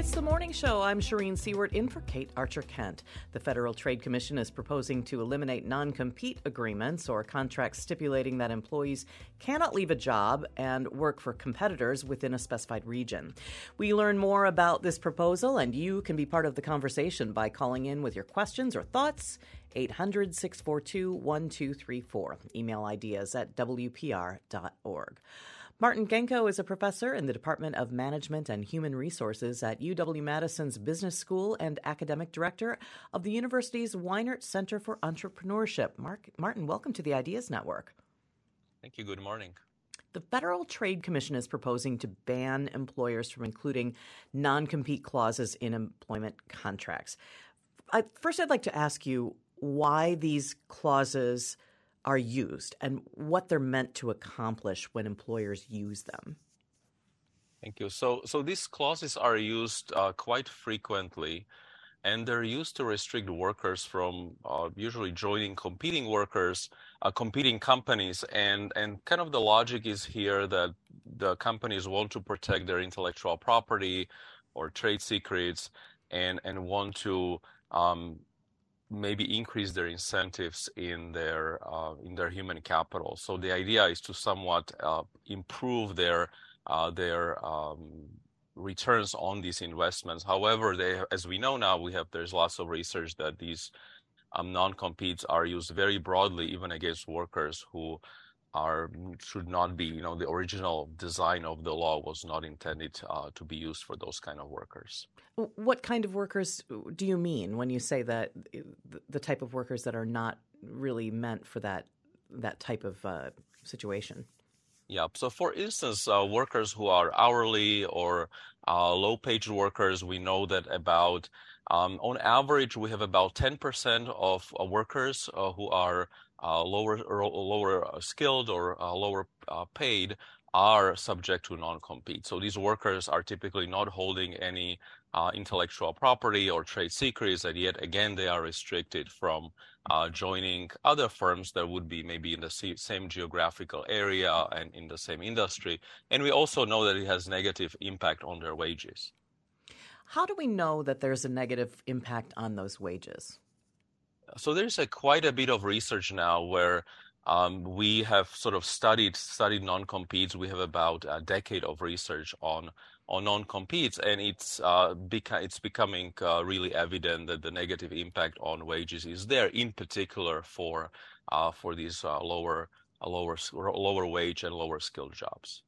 It's the morning show. I'm Shireen Seward in for Kate Archer-Kent. The Federal Trade Commission is proposing to eliminate non-compete agreements or contracts stipulating that employees cannot leave a job and work for competitors within a specified region. We learn more about this proposal, and you can be part of the conversation by calling in with your questions or thoughts. 800-642-1234. Email ideas at WPR.org. Martin Genko is a professor in the Department of Management and Human Resources at UW-Madison's Business School and academic director of the university's Weinert Center for Entrepreneurship. Martin, welcome to the Ideas Network. Thank you. Good morning. The Federal Trade Commission is proposing to ban employers from including non-compete clauses in employment contracts. First, I'd like to ask you why these clauses are used and what they're meant to accomplish when employers use them. Thank you. So these clauses are used quite frequently, and they're used to restrict workers from usually joining competing companies. And kind of the logic is here that the companies want to protect their intellectual property or trade secrets and want to maybe increase their incentives in their human capital. So the idea is to somewhat improve their returns on these investments. However, as we know now, there's lots of research that these non-competes are used very broadly, even against workers who should not be. The original design of the law was not intended to be used for those kind of workers. What kind of workers do you mean when you say that the type of workers that are not really meant for that type of situation? Yeah. So, for instance, workers who are hourly or low-paid workers, we know that on average, we have about 10% of workers who are lower skilled or lower paid are subject to non-compete. So these workers are typically not holding any intellectual property or trade secrets, and yet again they are restricted from joining other firms that would be maybe in the same geographical area and in the same industry. And we also know that it has negative impact on their wages. How do we know that there's a negative impact on those wages? So there's quite a bit of research now where we have sort of studied non-competes. We have about a decade of research on non-competes, and it's becoming really evident that the negative impact on wages is there, in particular for these lower wage and lower skilled jobs.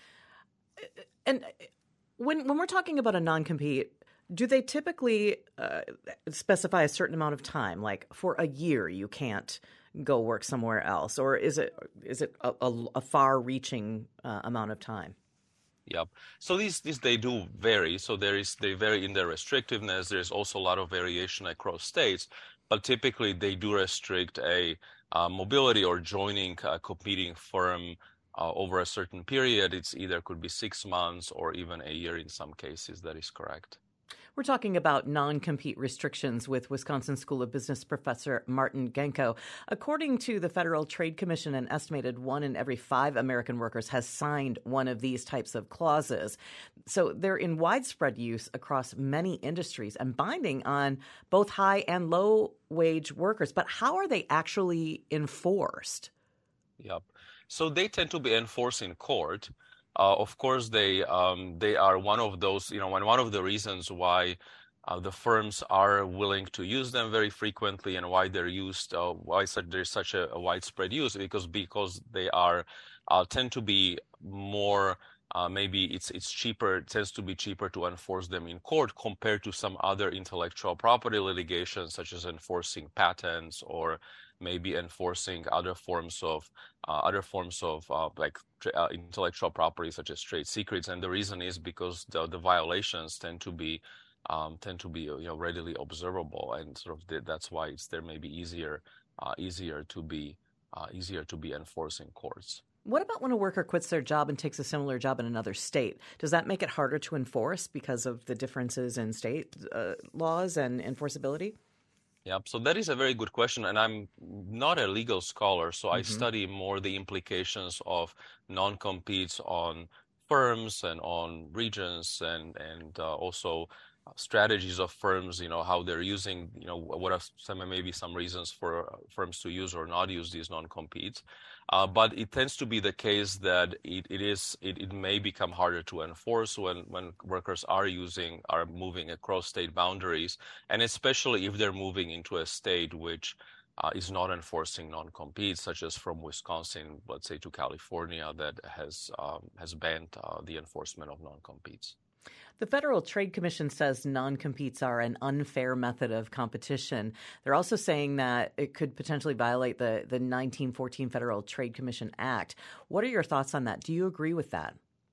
And when we're talking about a non-compete, do they typically specify a certain amount of time, like for a year you can't go work somewhere else, or is it a far-reaching amount of time? Yep. So these they do vary. So they vary in their restrictiveness. There's also a lot of variation across states, but typically they do restrict a mobility or joining a competing firm over a certain period. It's either could be 6 months or even a year in some cases. That is correct. We're talking about non-compete restrictions with Wisconsin School of Business professor Martin Genko. According to the Federal Trade Commission, an estimated 1 in every 5 American workers has signed one of these types of clauses. So they're in widespread use across many industries and binding on both high and low wage workers. But how are they actually enforced? Yep. So they tend to be enforced in court. Of course, they are one of those, one of the reasons why the firms are willing to use them very frequently and why they're used, there's such a widespread use, because they tend to be more, maybe it's cheaper, it tends to be cheaper to enforce them in court compared to some other intellectual property litigation, such as enforcing patents or maybe enforcing other forms of intellectual property, such as trade secrets. And the reason is because the violations tend to be readily observable, and sort of that's why they're maybe easier to be enforced in courts. What about when a worker quits their job and takes a similar job in another state? Does that make it harder to enforce because of the differences in state laws and enforceability? Yeah, so that is a very good question, and I'm not a legal scholar, so I study more the implications of non-competes on firms and on regions, and also strategies of firms, how they're using, what are maybe some reasons for firms to use or not use these non-competes. But it tends to be the case that it may become harder to enforce when workers are moving across state boundaries, and especially if they're moving into a state which is not enforcing non-competes, such as from Wisconsin, let's say, to California, that has banned the enforcement of non-competes. The Federal Trade Commission says non-competes are an unfair method of competition. They're also saying that it could potentially violate the 1914 Federal Trade Commission Act. What are your thoughts on that? Do you agree with that?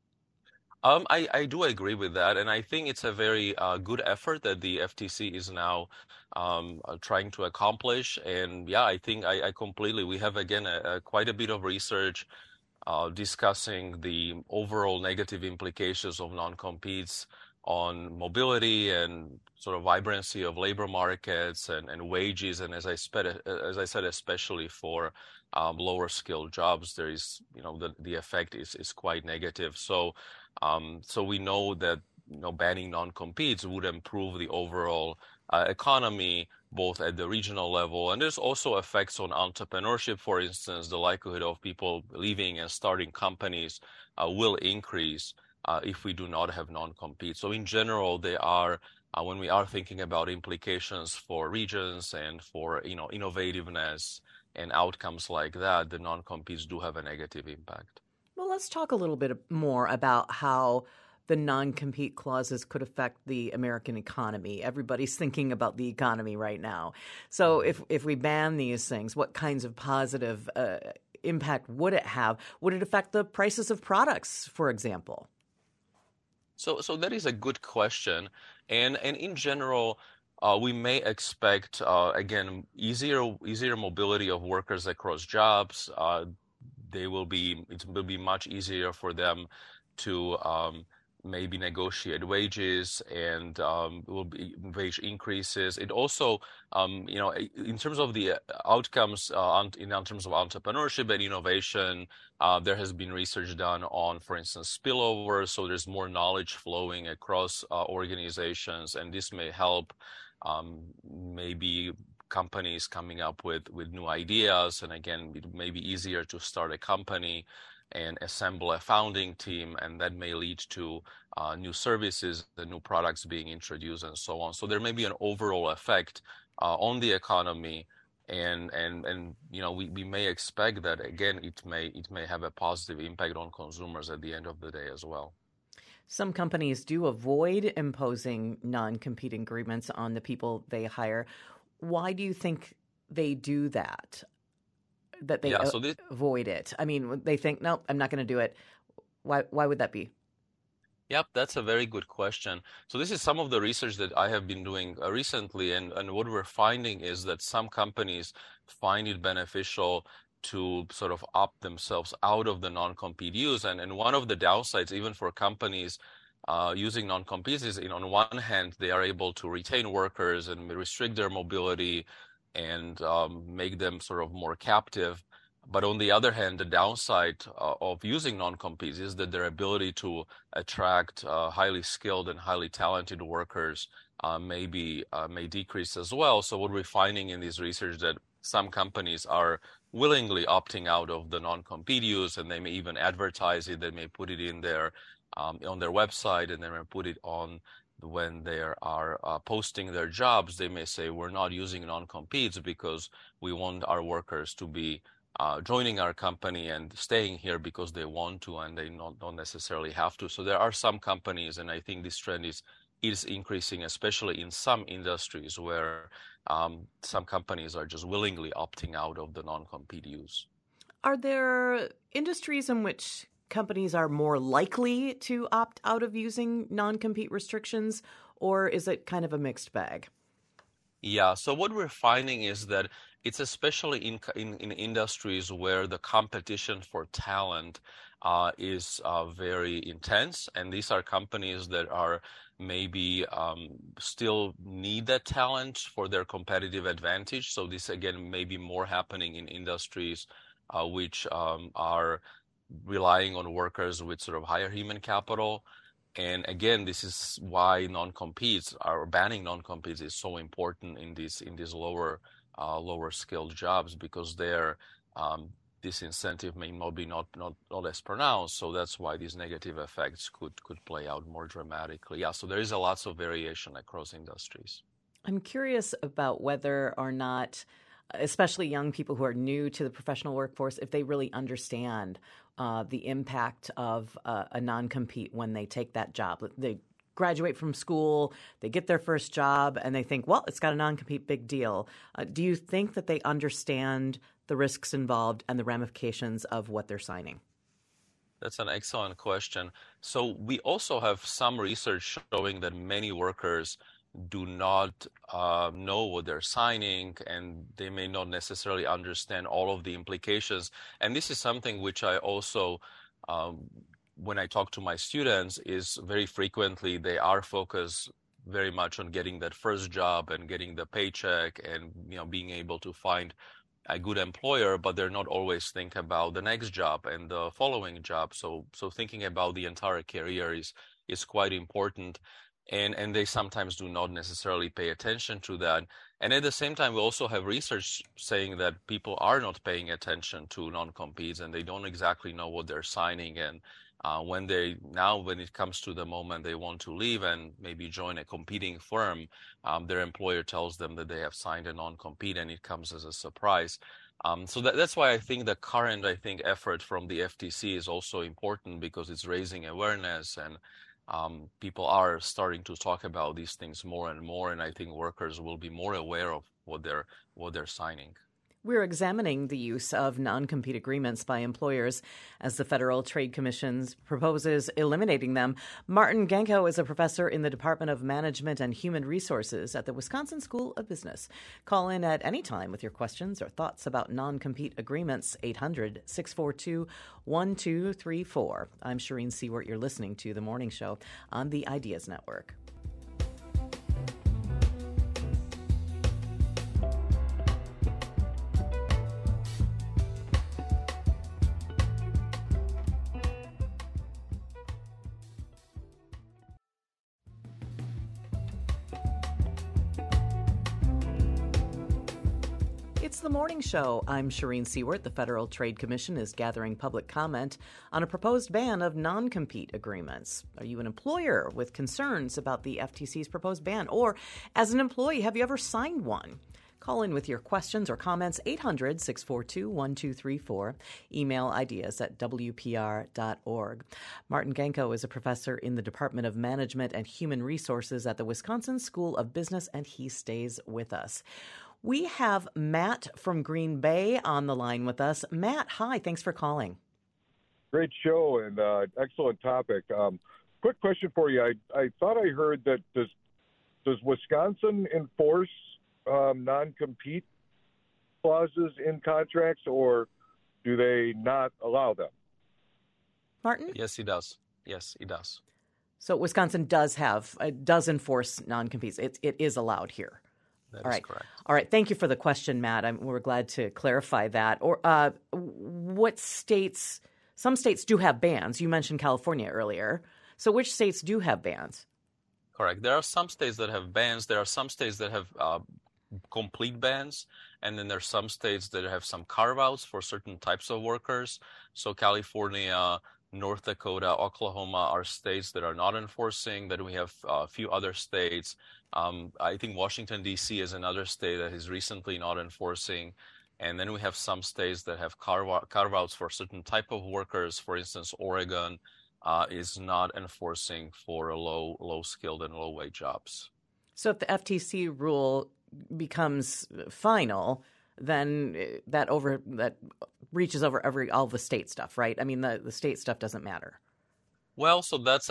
I do agree with that, and I think it's a very good effort that the FTC is now trying to accomplish. And yeah, I think I completely, we have again quite a bit of research discussing the overall negative implications of non-competes on mobility and sort of vibrancy of labor markets and wages. And as I said, especially for lower skilled jobs, there is, the effect is quite negative. So we know that, banning non-competes would improve the overall economy, both at the regional level, and there's also effects on entrepreneurship. For instance, the likelihood of people leaving and starting companies will increase if we do not have non-compete. So in general, they are, when we are thinking about implications for regions and for, innovativeness and outcomes like that, the non-competes do have a negative impact. Well, let's talk a little bit more about how the non-compete clauses could affect the American economy. Everybody's thinking about the economy right now. So if we ban these things, what kinds of positive impact would it have? Would it affect the prices of products, for example? So that is a good question. And in general, we may expect, again, easier mobility of workers across jobs. It will be much easier for them to maybe negotiate wages, and will be wage increases. It also, in terms of the outcomes, in terms of entrepreneurship and innovation, there has been research done on, for instance, spillover. So there's more knowledge flowing across organizations, and this may help maybe companies coming up with new ideas. And again, it may be easier to start a company and assemble a founding team, and that may lead to new services, the new products being introduced, and so on. So there may be an overall effect on the economy, and we may expect that again it may have a positive impact on consumers at the end of the day as well. Some companies do avoid imposing non-compete agreements on the people they hire. Why do you think they do that? That they avoid it? I mean, they think, nope, I'm not going to do it. Why would that be? Yep, that's a very good question. So this is some of the research that I have been doing recently, and what we're finding is that some companies find it beneficial to sort of opt themselves out of the non-compete use. And one of the downsides, even for companies using non-competes, is on one hand, they are able to retain workers and restrict their mobility and make them sort of more captive. But on the other hand, the downside of using non-competes is that their ability to attract highly skilled and highly talented workers may decrease as well. So what we're finding in this research that some companies are willingly opting out of the non-compete use, and they may even advertise it. They may put it in their on their website, and they may put it on when they are posting their jobs. They may say, we're not using non-competes because we want our workers to be joining our company and staying here because they want to, and they don't necessarily have to. So there are some companies, and I think this trend is increasing, especially in some industries where some companies are just willingly opting out of the non-compete use. Are there industries in which companies are more likely to opt out of using non-compete restrictions, or is it kind of a mixed bag? Yeah, so what we're finding is that it's especially in industries where the competition for talent is very intense, and these are companies that are maybe still need that talent for their competitive advantage. So this again may be more happening in industries which are relying on workers with sort of higher human capital. And again, this is why non-competes or banning non-competes is so important in these lower skilled jobs, because their this incentive may not be not as pronounced. So that's why these negative effects could play out more dramatically. Yeah, so there is a lots of variation across industries. I'm curious about whether or not, especially young people who are new to the professional workforce, if they really understand the impact of a non-compete when they take that job. They graduate from school, they get their first job, and they think, well, it's got a non-compete, big deal. Do you think that they understand the risks involved and the ramifications of what they're signing? That's an excellent question. So we also have some research showing that many workers do not know what they're signing, and they may not necessarily understand all of the implications. And this is something which I also, when I talk to my students, is very frequently they are focused very much on getting that first job and getting the paycheck and being able to find a good employer, but they're not always thinking about the next job and the following job. So thinking about the entire career is quite important. And they sometimes do not necessarily pay attention to that. And at the same time, we also have research saying that people are not paying attention to non-competes, and they don't exactly know what they're signing. And when it comes to the moment they want to leave and maybe join a competing firm, their employer tells them that they have signed a non-compete, and it comes as a surprise. So that's why I think the current effort from the FTC is also important, because it's raising awareness, and people are starting to talk about these things more and more, and I think workers will be more aware of what they're signing. We're examining the use of non-compete agreements by employers as the Federal Trade Commission proposes eliminating them. Martin Genko is a professor in the Department of Management and Human Resources at the Wisconsin School of Business. Call in at any time with your questions or thoughts about non-compete agreements, 800-642-1234. I'm Shireen Seward. You're listening to The Morning Show on the Ideas Network. It's The Morning Show. I'm Shireen Seward. The Federal Trade Commission is gathering public comment on a proposed ban of non-compete agreements. Are you an employer with concerns about the FTC's proposed ban? Or as an employee, have you ever signed one? Call in with your questions or comments, 800-642-1234. Email ideas@wpr.org. Martin Genko is a professor in the Department of Management and Human Resources at the Wisconsin School of Business, and he stays with us. We have Matt from Green Bay on the line with us. Matt, hi. Thanks for calling. Great show and excellent topic. Quick question for you. I thought I heard that does Wisconsin enforce non-compete clauses in contracts, or do they not allow them? Martin? Yes, it does. Yes, it does. So Wisconsin does enforce non-competes. It is allowed here. That All is right. correct. All right. Thank you for the question, Matt. We're glad to clarify that. Or what states? Some states do have bans. You mentioned California earlier. So which states do have bans? Correct. There are some states that have bans. There are some states that have complete bans, and then there are some states that have some carve-outs for certain types of workers. So California, North Dakota, Oklahoma are states that are not enforcing. Then we have a few other states. I think Washington, D.C. is another state that is recently not enforcing. And then we have some states that have carve-outs for certain type of workers. For instance, Oregon is not enforcing for low-skilled and low-wage jobs. So if the FTC rule becomes final, then that reaches over all the state stuff, right? I mean, the state stuff doesn't matter. Well, so that's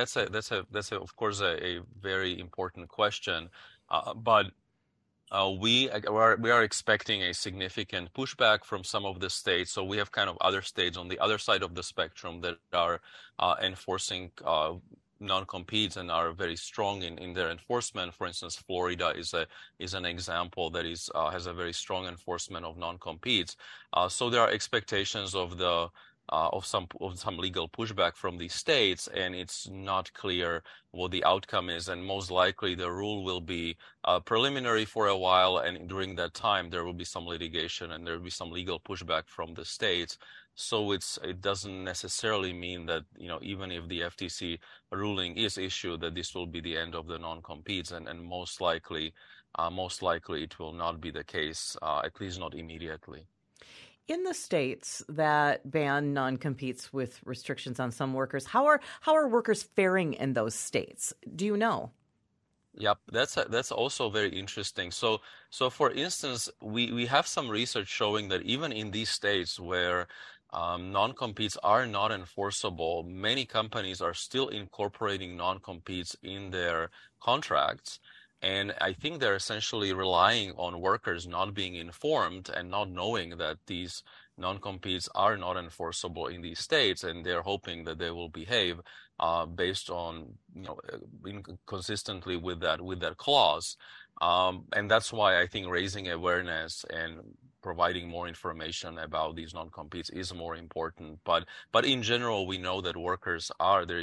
of course a very important question, but we are expecting a significant pushback from some of the states. So we have kind of other states on the other side of the spectrum that are enforcing non-competes and are very strong in their enforcement. For instance, Florida is an example that has a very strong enforcement of non-competes. So there are expectations of the of some legal pushback from the states, and it's not clear what the outcome is. And most likely, the rule will be preliminary for a while, and during that time, there will be some litigation and there will be some legal pushback from the states. So it doesn't necessarily mean that, even if the FTC ruling is issued, that this will be the end of the non-competes, and most likely it will not be the case, at least not immediately. In the states that ban non-competes with restrictions on some workers, how are workers faring in those states? Do you know? Yep, that's also very interesting. So for instance, we have some research showing that even in these states where non-competes are not enforceable, many companies are still incorporating non-competes in their contracts. And I think they're essentially relying on workers not being informed and not knowing that these non-competes are not enforceable in these states, and they're hoping that they will behave based on, consistently with that clause. And that's why I think raising awareness and providing more information about these non-competes is more important. But in general, we know that workers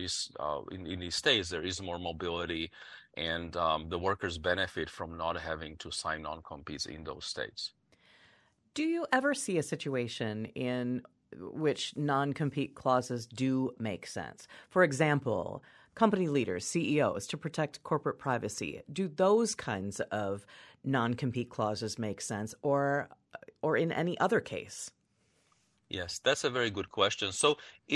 in these states, there is more mobility, and the workers benefit from not having to sign non-competes in those states. Do you ever see a situation in which non-compete clauses do make sense? For example, company leaders, CEOs, to protect corporate privacy. Do those kinds of non-compete clauses make sense, or in any other case? Yes, that's a very good question. So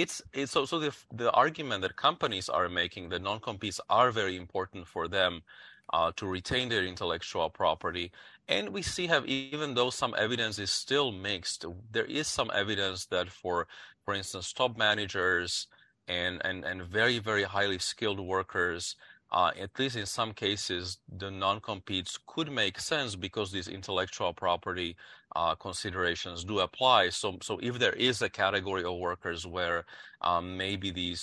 the argument that companies are making that non-competes are very important for them to retain their intellectual property. And we even though some evidence is still mixed, there is some evidence that for instance, top managers and very, very highly skilled workers, at least in some cases, the non-competes could make sense because these intellectual property considerations do apply. So if there is a category of workers where maybe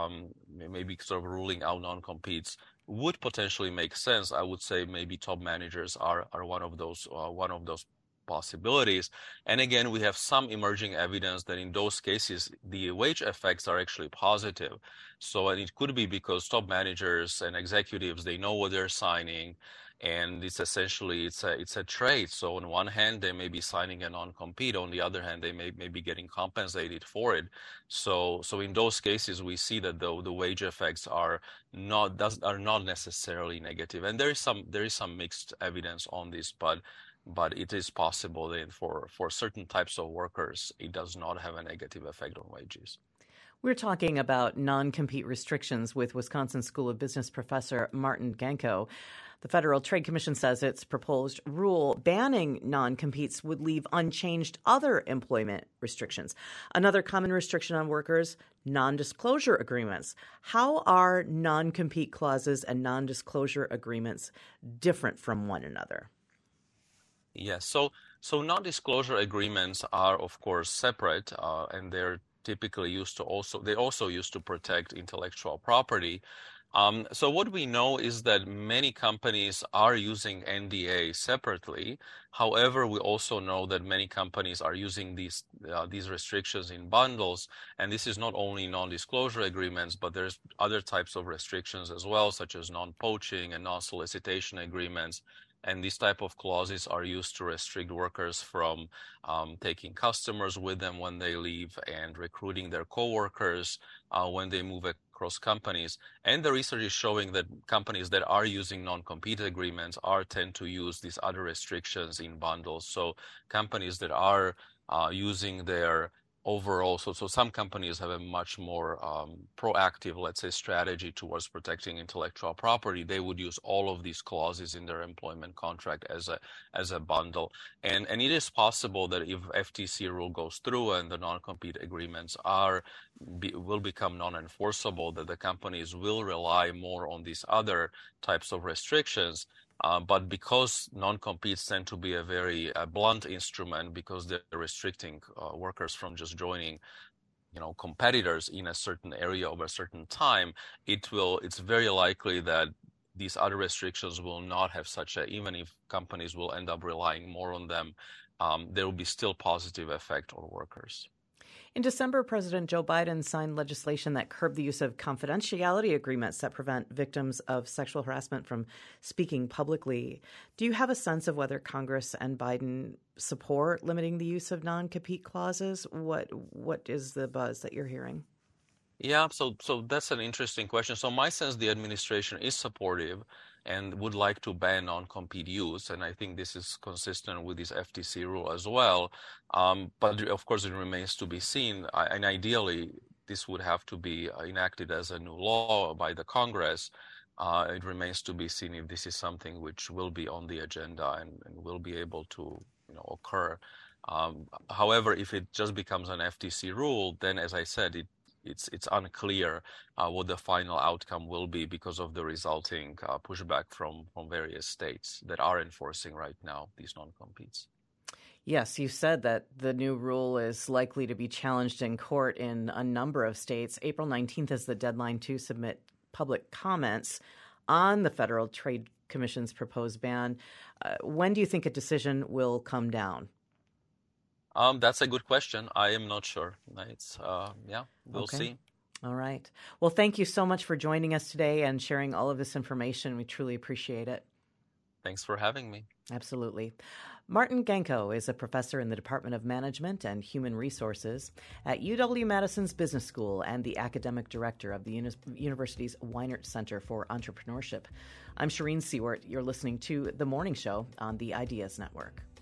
sort of ruling out non-competes would potentially make sense, I would say maybe top managers are one of those possibilities. And again, we have some emerging evidence that in those cases, the wage effects are actually positive. So, and it could be because top managers and executives, they know what they're signing, and it's essentially, it's a trade. So on one hand, they may be signing a non-compete. On the other hand, they may be getting compensated for it. So in those cases, we see that the wage effects are not necessarily negative. And there is some mixed evidence on this, but it is possible that for certain types of workers, it does not have a negative effect on wages. We're talking about non-compete restrictions with Wisconsin School of Business professor Martin Genko. The Federal Trade Commission says its proposed rule banning non-competes would leave unchanged other employment restrictions. Another common restriction on workers, non-disclosure agreements. How are non-compete clauses and non-disclosure agreements different from one another? Yes, so non-disclosure agreements are, of course, separate, and they're typically used to protect intellectual property. So what we know is that many companies are using NDA separately. However, we also know that many companies are using these restrictions in bundles, and this is not only non-disclosure agreements, but there's other types of restrictions as well, such as non-poaching and non-solicitation agreements. And these type of clauses are used to restrict workers from taking customers with them when they leave and recruiting their coworkers when they move across companies. And the research is showing that companies that are using non-compete agreements tend to use these other restrictions in bundles. So companies that are using their overall, so some companies have a much more proactive, let's say, strategy towards protecting intellectual property. They would use all of these clauses in their employment contract as a bundle. And it is possible that if FTC rule goes through and the non-compete agreements will become non-enforceable, that the companies will rely more on these other types of restrictions. But because non-competes tend to be a very blunt instrument, because they're restricting workers from just joining, competitors in a certain area over a certain time, it's very likely that these other restrictions will not have even if companies will end up relying more on them, there will be still positive effect on workers. In December, President Joe Biden signed legislation that curbed the use of confidentiality agreements that prevent victims of sexual harassment from speaking publicly. Do you have a sense of whether Congress and Biden support limiting the use of non-compete clauses? What is the buzz that you're hearing? Yeah, so that's an interesting question. So my sense, the administration is supportive and would like to ban non-compete use, and I think this is consistent with this FTC rule as well. But of course, it remains to be seen. And ideally, this would have to be enacted as a new law by the Congress. It remains to be seen if this is something which will be on the agenda and will be able to, occur. However, if it just becomes an FTC rule, then, as I said, it's unclear what the final outcome will be because of the resulting pushback from various states that are enforcing right now these non-competes. Yes, you said that the new rule is likely to be challenged in court in a number of states. April 19th is the deadline to submit public comments on the Federal Trade Commission's proposed ban. When do you think a decision will come down? That's a good question. I am not sure. We'll see. All right. Well, thank you so much for joining us today and sharing all of this information. We truly appreciate it. Thanks for having me. Absolutely. Martin Genko is a professor in the Department of Management and Human Resources at UW-Madison's Business School and the academic director of the university's Weinert Center for Entrepreneurship. I'm Shireen Seward. You're listening to The Morning Show on the Ideas Network.